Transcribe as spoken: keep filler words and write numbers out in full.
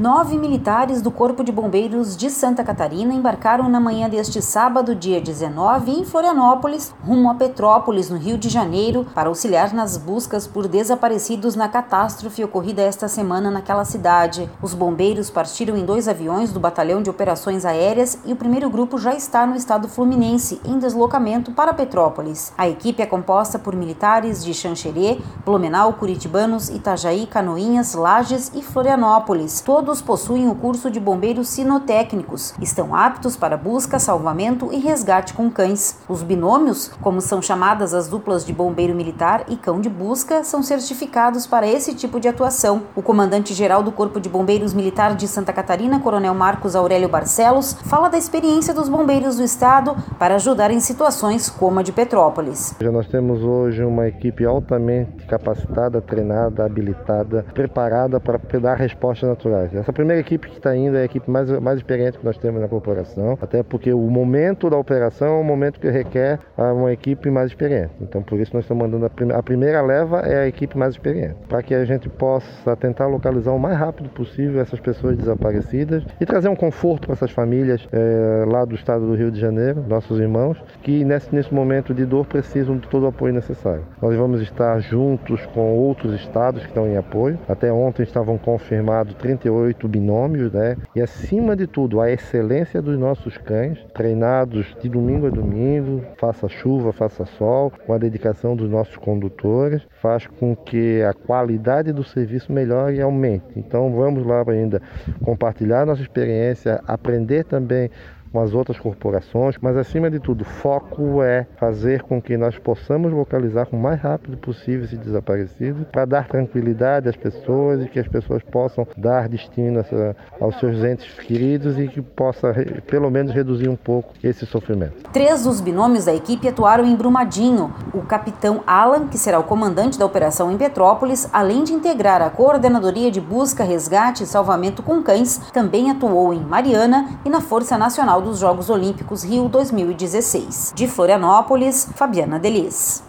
Nove militares do Corpo de Bombeiros de Santa Catarina embarcaram na manhã deste sábado, dia dezenove, em Florianópolis, rumo a Petrópolis, no Rio de Janeiro, para auxiliar nas buscas por desaparecidos na catástrofe ocorrida esta semana naquela cidade. Os bombeiros partiram em dois aviões do Batalhão de Operações Aéreas e o primeiro grupo já está no estado fluminense, em deslocamento para Petrópolis. A equipe é composta por militares de Xanxerê, Blumenau, Curitibanos, Itajaí, Canoinhas, Lages e Florianópolis. Todos possuem o curso de bombeiros sinotécnicos, estão aptos para busca, salvamento e resgate com cães. Os binômios, como são chamadas as duplas de bombeiro militar e cão de busca, são certificados para esse tipo de atuação. O comandante-geral do Corpo de Bombeiros Militar de Santa Catarina, Coronel Marcos Aurélio Barcelos, fala da experiência dos bombeiros do estado para ajudar em situações como a de Petrópolis. Nós temos hoje uma equipe altamente capacitada, treinada, habilitada, preparada para dar respostas naturais. Essa primeira equipe que está indo é a equipe mais, mais experiente que nós temos na corporação, até porque o momento da operação é um momento que requer uma equipe mais experiente. Então, por isso nós estamos mandando a, prim- a primeira leva é a equipe mais experiente, para que a gente possa tentar localizar o mais rápido possível essas pessoas desaparecidas e trazer um conforto para essas famílias é, lá do estado do Rio de Janeiro, nossos irmãos, que nesse, nesse momento de dor precisam de todo o apoio necessário. Nós vamos estar juntos com outros estados que estão em apoio. Até ontem estavam confirmados trinta e oito binômios, né? E acima de tudo, a excelência dos nossos cães, treinados de domingo a domingo, faça chuva, faça sol, com a dedicação dos nossos condutores, faz com que a qualidade do serviço melhore e aumente. Então vamos lá ainda compartilhar nossa experiência, aprender também com as outras corporações, mas acima de tudo, o foco é fazer com que nós possamos localizar o mais rápido possível esses desaparecidos, para dar tranquilidade às pessoas e que as pessoas possam dar destino essa, aos seus entes queridos e que possa pelo menos reduzir um pouco esse sofrimento. Três dos binômios da equipe atuaram em Brumadinho. O capitão Alan, que será o comandante da operação em Petrópolis, além de integrar a Coordenadoria de Busca, Resgate e Salvamento com Cães, também atuou em Mariana e na Força Nacional dos Jogos Olímpicos Rio dois mil e dezesseis. De Florianópolis, Fabiana Delis.